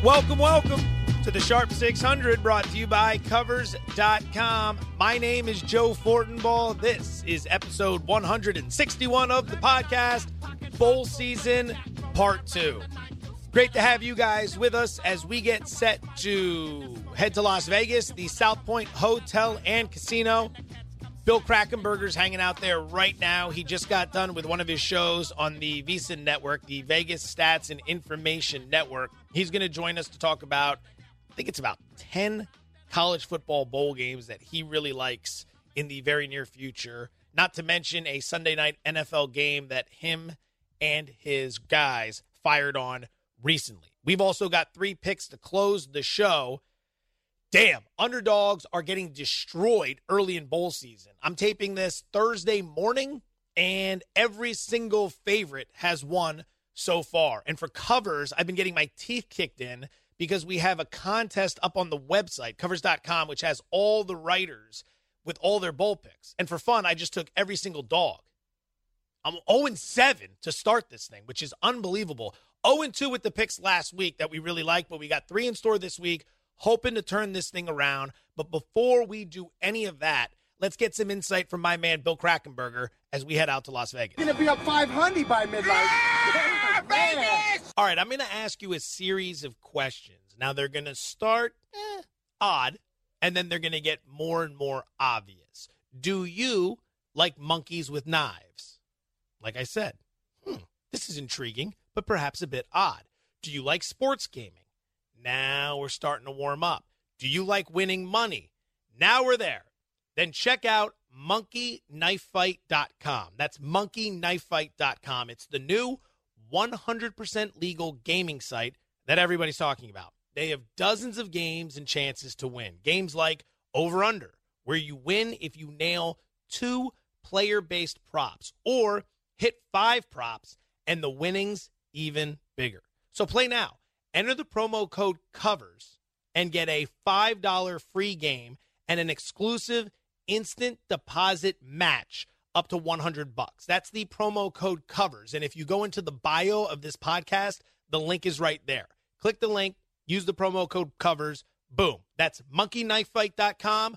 Welcome to the Sharp 600, brought to you by Covers.com. My name is Joe Fortenbaugh. This is episode 161 of the podcast, Bowl Season Part 2. Great to have you guys with us as we get set to head to Las Vegas, the South Point Hotel and Casino. Bill Krackomberger's hanging out there right now. He just got done with one of his shows on the VSiN network, the Vegas Stats and Information Network. He's going to join us to talk about, I think it's about 10 college football bowl games that he really likes in the very near future. Not to mention a Sunday night NFL game that him and his guys fired on recently. We've also got 3 picks to close the show. Damn, underdogs are getting destroyed early in bowl season. I'm taping this Thursday morning, and every single favorite has won so far. And for covers, I've been getting my teeth kicked in because we have a contest up on the website, covers.com, which has all the writers with all their bowl picks. And for fun, I just took every single dog. I'm 0-7 to start this thing, which is unbelievable. 0-2 with the picks last week that we really liked, but we got 3 in store this week. Hoping to turn this thing around. But before we do any of that, let's get some insight from my man, Bill Krackomberger, as we head out to Las Vegas. You're going to be up 500 by midnight. Yeah, Vegas! All right, I'm going to ask you a series of questions. Now, they're going to start odd, and then they're going to get more and more obvious. Do you like monkeys with knives? Like I said, this is intriguing, but perhaps a bit odd. Do you like sports gaming? Now we're starting to warm up. Do you like winning money? Now we're there. Then check out monkeyknifefight.com. That's monkeyknifefight.com. It's the new 100% legal gaming site that everybody's talking about. They have dozens of games and chances to win. Games like Over Under, where you win if you nail 2 player-based props, or hit 5 props and the winning's even bigger. So play now. Enter the promo code COVERS and get a $5 free game and an exclusive instant deposit match up to $100. That's the promo code COVERS. And if you go into the bio of this podcast, the link is right there. Click the link, use the promo code COVERS, boom. That's monkeyknifefight.com,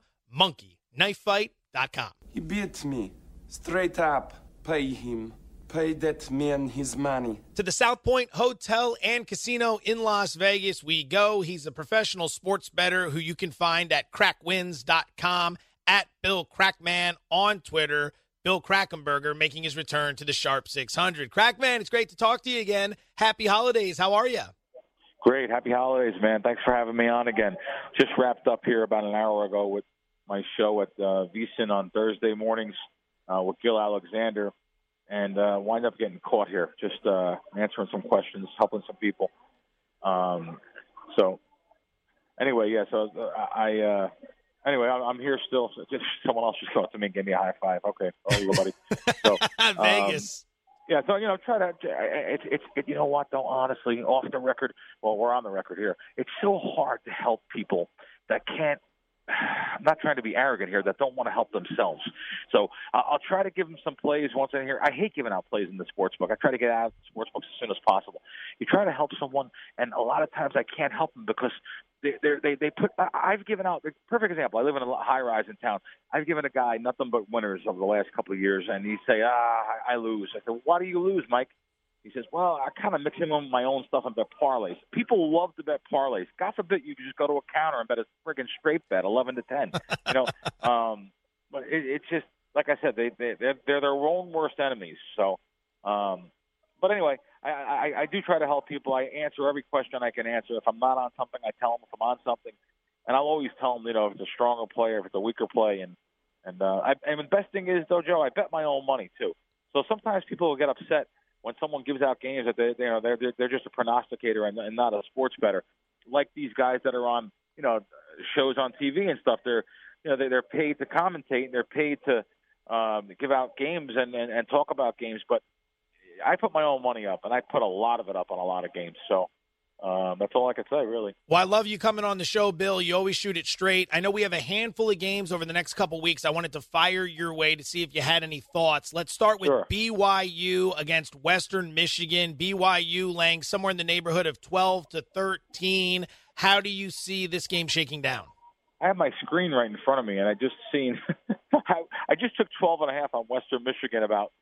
monkeyknifefight.com. He beat me. Straight up. Pay him. Pay that man his money. To the South Point Hotel and Casino in Las Vegas we go. He's a professional sports bettor who you can find at crackwins.com, at Bill Crackman on Twitter. Bill Krackomberger making his return to the Sharp 600. Crackman, it's great to talk to you again. Happy holidays. How are you? Great. Happy holidays, man. Thanks for having me on again. Just wrapped up here about an hour ago with my show at VSiN on Thursday mornings with Gil Alexander. And wind up getting caught here, just answering some questions, helping some people. So anyway, yeah. So I'm here still. So just someone else just came up to me and gave me a high five. Okay, oh, you go, buddy. So Vegas. Yeah. So try to. It's you know what though? Honestly, off the record. Well, we're on the record here. It's so hard to help people that can't. I'm not trying to be arrogant here, that don't want to help themselves. So I'll try to give them some plays once in here. I hate giving out plays in the sports book. I try to get out of the sports books as soon as possible. You try to help someone, and a lot of times I can't help them because they put. I've given out. Perfect example. I live in a high rise in town. I've given a guy nothing but winners over the last couple of years, and he say, I lose. I said, why do you lose, Mike? He says, well, I kind of mix in with my own stuff and bet parlays. People love to bet parlays. God forbid you just go to a counter and bet a friggin' straight bet, 11-10. But it's just, like I said, they're their own worst enemies. So, but anyway, I do try to help people. I answer every question I can answer. If I'm not on something, I tell them if I'm on something. And I'll always tell them, if it's a stronger play or if it's a weaker play. And the best thing is, though, Joe, I bet my own money, too. So sometimes people will get upset when someone gives out games that they're just a prognosticator and not a sports bettor, like these guys that are on shows on TV and stuff. They're paid to commentate and they're paid to give out games and talk about games. But I put my own money up, and I put a lot of it up on a lot of games. So That's all I can say, really. Well, I love you coming on the show, Bill. You always shoot it straight. I know we have a handful of games over the next couple weeks. I wanted to fire your way to see if you had any thoughts. Let's start with BYU against Western Michigan. BYU laying somewhere in the neighborhood of 12-13. How do you see this game shaking down? I have my screen right in front of me, and I just seen I just took 12.5 on Western Michigan about,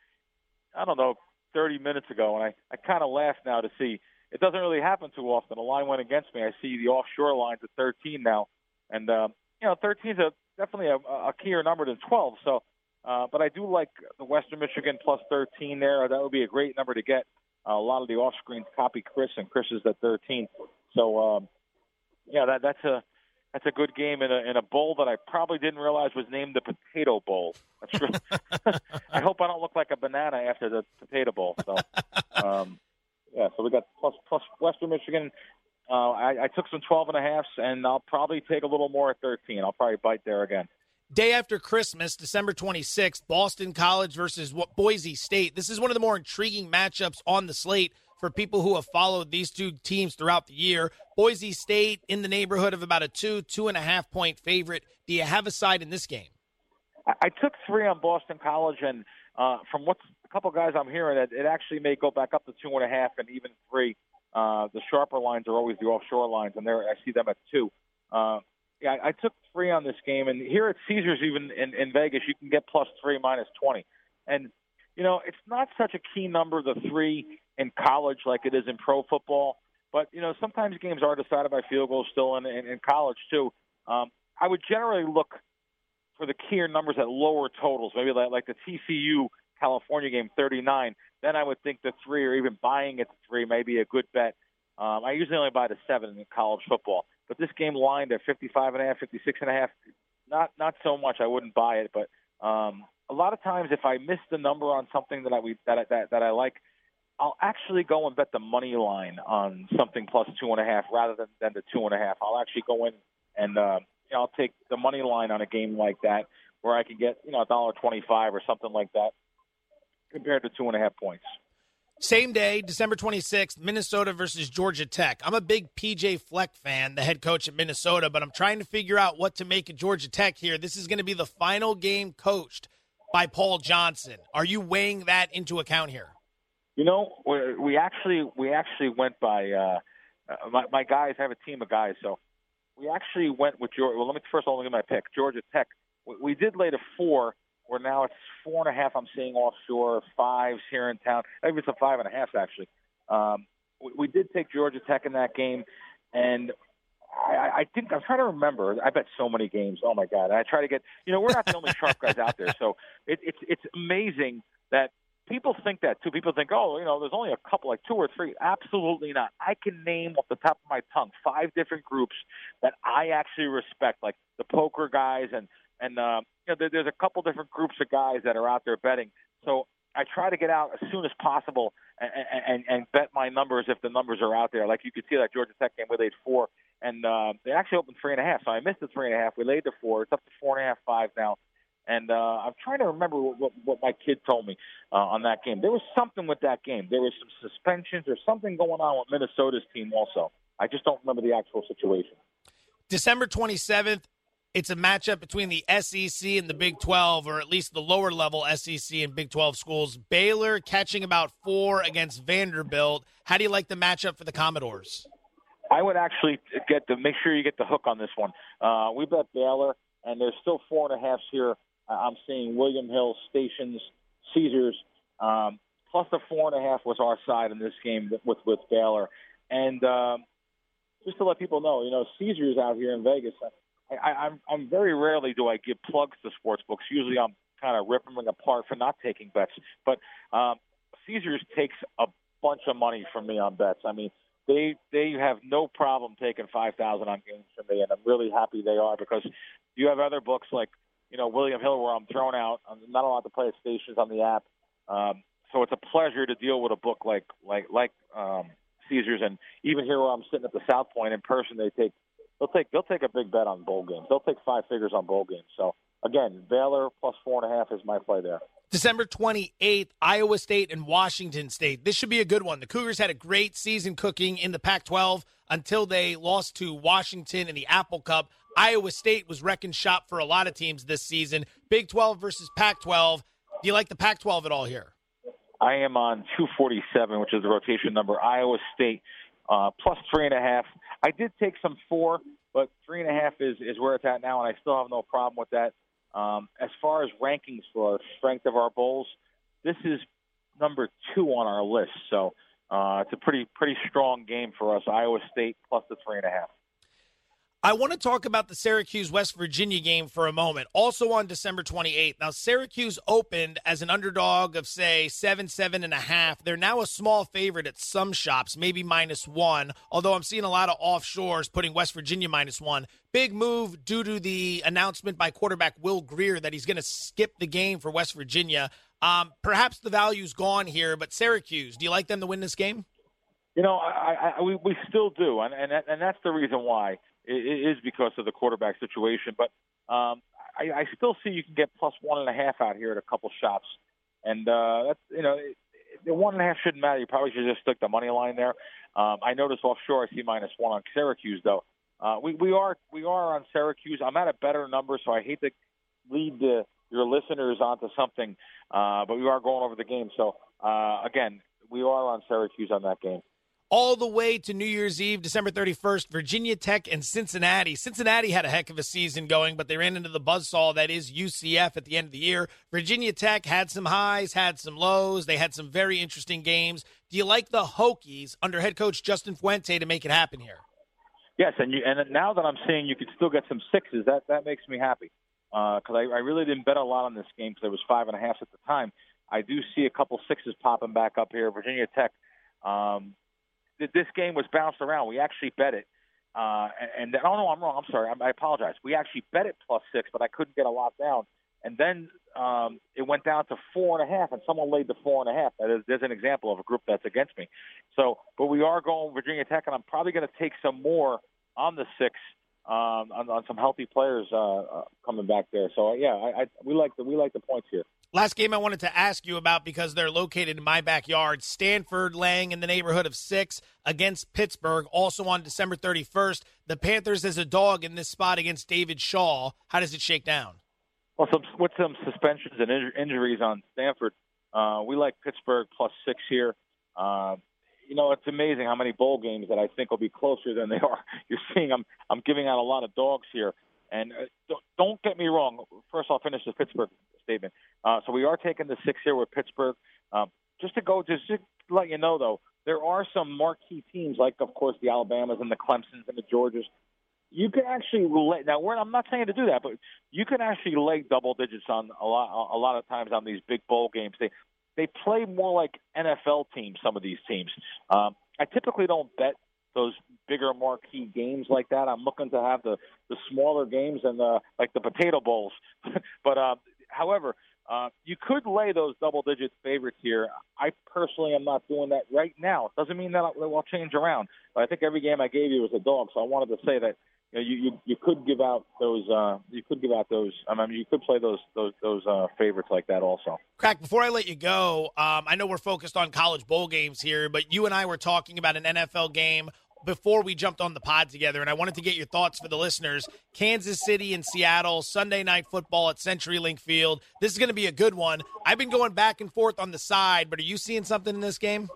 30 minutes ago, and I kind of laugh now to see it doesn't really happen too often. The line went against me. I see the offshore lines at 13 now, and 13 is definitely a keyer number than 12. So, but I do like the Western Michigan plus 13 there. That would be a great number to get. A lot of the off screens copy Chris, and Chris is at 13. So, that's a good game in a bowl that I probably didn't realize was named the Potato Bowl. That's true. I hope I don't look like a banana after the Potato Bowl. So, so we got plus Western Michigan. I took some 12.5s, and I'll probably take a little more at 13. I'll probably bite there again. Day after Christmas, December 26th, Boston College versus Boise State. This is one of the more intriguing matchups on the slate for people who have followed these two teams throughout the year. Boise State in the neighborhood of about a 2.5 point favorite. Do you have a side in this game? I took 3 on Boston College, and from what a couple guys I'm hearing, it actually may go back up to 2.5 and even 3. The sharper lines are always the offshore lines, and I see them at 2. I took 3 on this game, and here at Caesars, even in Vegas, you can get plus 3 minus 20. And, it's not such a key number, the 3 in college like it is in pro football. But, sometimes games are decided by field goals still in college, too. I would generally look for the keyer numbers at lower totals, maybe like the TCU California game, 39. Then I would think the 3 or even buying it to 3 may be a good bet. I usually only buy the 7 in college football. But this game lined at 55.5, 56.5, not so much. I wouldn't buy it. But a lot of times if I miss the number on something that I like, I'll actually go and bet the money line on something plus 2.5 rather than the 2.5. I'll actually go in and I'll take the money line on a game like that where I can get $1.25 or something like that compared to 2.5 points. Same day, December 26th, Minnesota versus Georgia Tech. I'm a big P.J. Fleck fan, the head coach at Minnesota, but I'm trying to figure out what to make of Georgia Tech here. This is going to be the final game coached by Paul Johnson. Are you weighing that into account here? We actually went by my guys. I have a team of guys, so we actually went with Georgia. Well, let me get my pick. Georgia Tech. We did lay to 4. Where now it's 4.5. I'm seeing offshore 5s here in town. Maybe it's a 5.5 actually. We did take Georgia Tech in that game, and I think I'm trying to remember. I bet so many games. Oh my God! And I try to get. We're not the only sharp guys out there, so it's amazing that people think that too. People think, there's only a couple, like 2 or 3. Absolutely not. I can name off the top of my tongue 5 different groups that I actually respect, like the poker guys and there's a couple different groups of guys that are out there betting. So I try to get out as soon as possible and bet my numbers if the numbers are out there. Like you could see that Georgia Tech game, we laid 4, and they actually opened 3.5. So I missed the 3.5. We laid the 4. It's up to 4.5, 5 now. And I'm trying to remember what my kid told me on that game. There was something with that game. There was some suspensions or something going on with Minnesota's team also. I just don't remember the actual situation. December 27th. It's a matchup between the SEC and the Big 12, or at least the lower level SEC and Big 12 schools. Baylor catching about 4 against Vanderbilt. How do you like the matchup for the Commodores? I would actually make sure you get the hook on this one. We bet Baylor, and there's still 4.5 here. I'm seeing William Hill, Stations, Caesars, plus the 4.5 was our side in this game with Baylor. And just to let people know, Caesars out here in Vegas. I'm very rarely do I give plugs to sports books. Usually I'm kind of ripping them apart for not taking bets. But Caesars takes a bunch of money from me on bets. I mean, they have no problem taking $5,000 on games from me, and I'm really happy they are because you have other books like William Hill where I'm thrown out. I'm not allowed to play at Stations on the app. So it's a pleasure to deal with a book like Caesars, and even here where I'm sitting at the South Point in person, they'll take a big bet on bowl games. They'll take 5 figures on bowl games. So again, Baylor plus 4.5 is my play there. December 28th, Iowa State and Washington State. This should be a good one. The Cougars had a great season cooking in the Pac-12 until they lost to Washington in the Apple Cup. Iowa State was wrecking shop for a lot of teams this season. Big 12 versus Pac-12. Do you like the Pac-12 at all here? I am on 247, which is the rotation number. Iowa State plus 3.5. I did take some 4, but 3.5 is where it's at now, and I still have no problem with that. As far as rankings for our strength of our bowls, this is number 2 on our list. So it's a pretty strong game for us. Iowa State plus the 3.5. I want to talk about the Syracuse-West Virginia game for a moment, also on December 28th. Now, Syracuse opened as an underdog of, say, 7.5. They're now a small favorite at some shops, maybe -1, although I'm seeing a lot of offshores putting West Virginia -1. Big move due to the announcement by quarterback Will Grier that he's going to skip the game for West Virginia. Perhaps the value's gone here, but Syracuse, do you like them to win this game? You know, we still do, and that's the reason why. It is because of the quarterback situation, but I still see you can get plus 1.5 out here at a couple shops, and that's the 1.5 shouldn't matter. You probably should just stick the money line there. I noticed offshore I see -1 on Syracuse though. We are on Syracuse. I'm at a better number, so I hate to lead your listeners onto something, but we are going over the game. So again, we are on Syracuse on that game. All the way to New Year's Eve, December 31st, Virginia Tech and Cincinnati. Cincinnati had a heck of a season going, but they ran into the buzzsaw that is UCF at the end of the year. Virginia Tech had some highs, had some lows. They had some very interesting games. Do you like the Hokies under head coach Justin Fuente to make it happen here? Yes, and now that I'm seeing you could still get some 6s, that makes me happy because I really didn't bet a lot on this game because it was 5.5 at the time. I do see a couple 6s popping back up here. Virginia Tech. This game was bounced around. We actually bet it. I'm wrong. I'm sorry. I apologize. We actually bet it +6, but I couldn't get a lot down. And then it went down to 4.5, and someone laid the 4.5. There's an example of a group that's against me. So, but we are going Virginia Tech, and I'm probably going to take some more on the 6 on some healthy players coming back there. So, we like the points here. Last game I wanted to ask you about because they're located in my backyard. Stanford laying in the neighborhood of 6 against Pittsburgh, also on December 31st. The Panthers as a dog in this spot against David Shaw. How does it shake down? Well, with some suspensions and injuries on Stanford, we like Pittsburgh +6 here. It's amazing how many bowl games that I think will be closer than they are. You're seeing I'm giving out a lot of dogs here. And don't get me wrong. First, I'll finish the Pittsburgh statement. So we are taking the 6 here with Pittsburgh. Just to let you know, though, there are some marquee teams like, of course, the Alabamas and the Clemsons and the Georgias. You can actually lay. Now, I'm not saying to do that, but you can actually lay double digits on a lot of times on these big bowl games. They play more like NFL teams. Some of these teams. I typically don't bet those bigger marquee games like that. I'm looking to have the smaller games and like the potato bowls. But however, you could lay those double-digit favorites here. I personally am not doing that right now. It doesn't mean that I'll change around. But I think every game I gave you was a dog, so I wanted to say that you could give out those. You could play those favorites like that also. Crack, before I let you go, I know we're focused on college bowl games here, but you and I were talking about an NFL game before we jumped on the pod together, and I wanted to get your thoughts for the listeners. Kansas City and Seattle, Sunday Night Football at CenturyLink Field. This is going to be a good one. I've been going back and forth on the side, but are you seeing something in this game?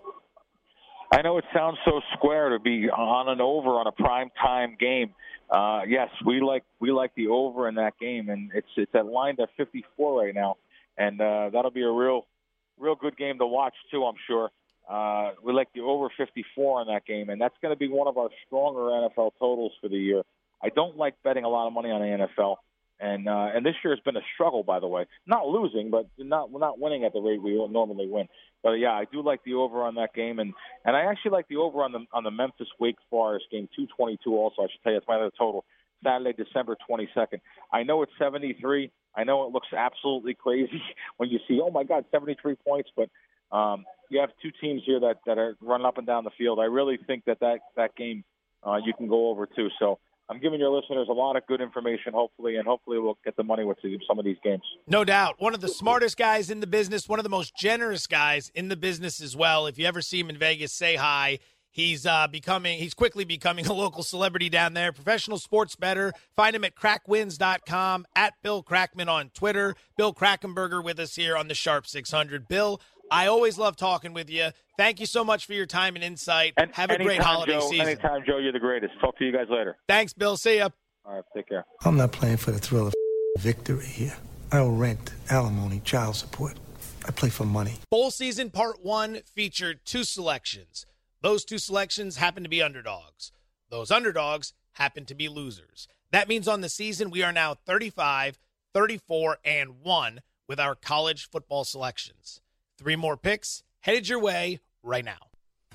I know it sounds so square to be on and over on a prime time game. Yes, we like the over in that game, and it's at lined at 54 right now, and that'll be a real good game to watch too, I'm sure. We like the over 54 in that game, and that's going to be one of our stronger NFL totals for the year. I don't like betting a lot of money on the NFL, and this year has been a struggle, by the way. Not losing, but not winning at the rate we normally win. But yeah, I do like the over on that game, and I actually like the over on the Memphis Wake Forest game, 222. Also, I should tell you, it's my other total. Saturday, December 22nd. I know it's 73. I know it looks absolutely crazy when you see, oh my God, 73 points, but. You have two teams here that are running up and down the field. I really think that game you can go over too. So I'm giving your listeners a lot of good information, hopefully, and hopefully we'll get the money with some of these games. No doubt. One of the smartest guys in the business, one of the most generous guys in the business as well. If you ever see him in Vegas, say hi. He's quickly becoming a local celebrity down there. Professional sports bettor. Find him at crackwins.com, at Bill Crackman on Twitter. Bill Krackenberger with us here on the Sharp 600. Bill, I always love talking with you. Thank you so much for your time and insight. And have a great holiday season. Anytime, Joe, you're the greatest. Talk to you guys later. Thanks, Bill. See ya. All right, take care. I'm not playing for the thrill of victory here. I owe rent, alimony, child support. I play for money. Bowl season part 1 featured 2 selections. Those 2 selections happen to be underdogs. Those underdogs happen to be losers. That means on the season, we are now 35, 34, and 1 with our college football selections. 3 more picks headed your way right now.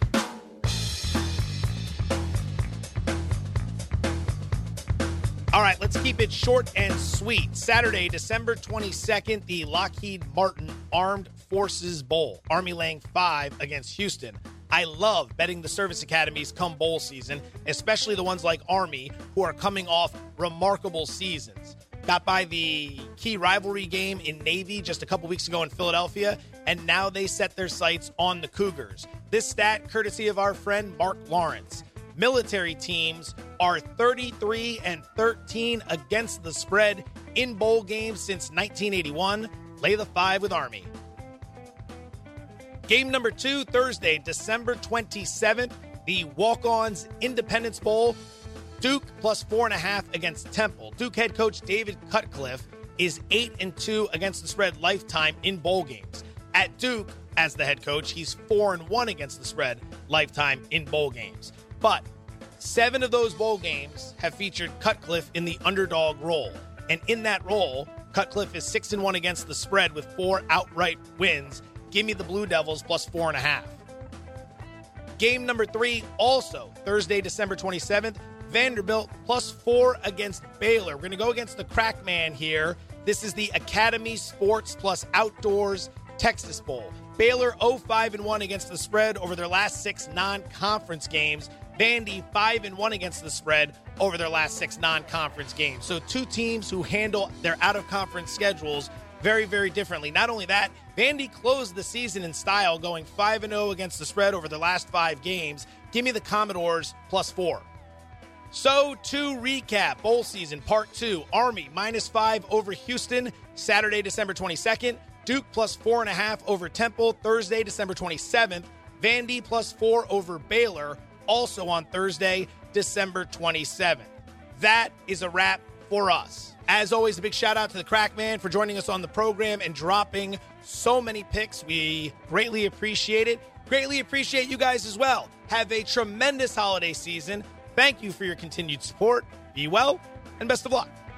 All right, let's keep it short and sweet. Saturday, December 22nd, the Lockheed Martin Armed Forces Bowl. Army laying 5 against Houston. I love betting the service academies come bowl season, especially the ones like Army, who are coming off remarkable seasons. Got by the key rivalry game in Navy just a couple weeks ago in Philadelphia, and now they set their sights on the Cougars. This stat courtesy of our friend Mark Lawrence. Military teams are 33-13 against the spread in bowl games since 1981. Lay the 5 with Army. Game number 2, Thursday, December 27th, the Walk-Ons Independence Bowl. Duke plus 4.5 against Temple. Duke head coach David Cutcliffe is 8-2 against the spread lifetime in bowl games. At Duke, as the head coach, he's 4-1 against the spread lifetime in bowl games. But 7 of those bowl games have featured Cutcliffe in the underdog role. And in that role, Cutcliffe is 6-1 against the spread with 4 outright wins. Give me the Blue Devils plus 4.5. Game number 3, also Thursday, December 27th, Vanderbilt plus 4 against Baylor. We're going to go against the crack man here. This is the Academy Sports plus Outdoors Texas Bowl. Baylor 0-5-1 against the spread over their last 6 non-conference games. Vandy 5-1 against the spread over their last 6 non-conference games. So 2 teams who handle their out-of-conference schedules very, very differently. Not only that, Vandy closed the season in style, going 5-0 against the spread over their last 5 games. Give me the Commodores plus 4. So to recap, bowl season part 2, Army -5 over Houston, Saturday, December 22nd. Duke plus 4.5 over Temple, Thursday, December 27th. Vandy plus 4 over Baylor, also on Thursday, December 27th. That is a wrap for us. As always, a big shout out to the Crackman for joining us on the program and dropping so many picks. We greatly appreciate it. Greatly appreciate you guys as well. Have a tremendous holiday season. Thank you for your continued support. Be well, and best of luck.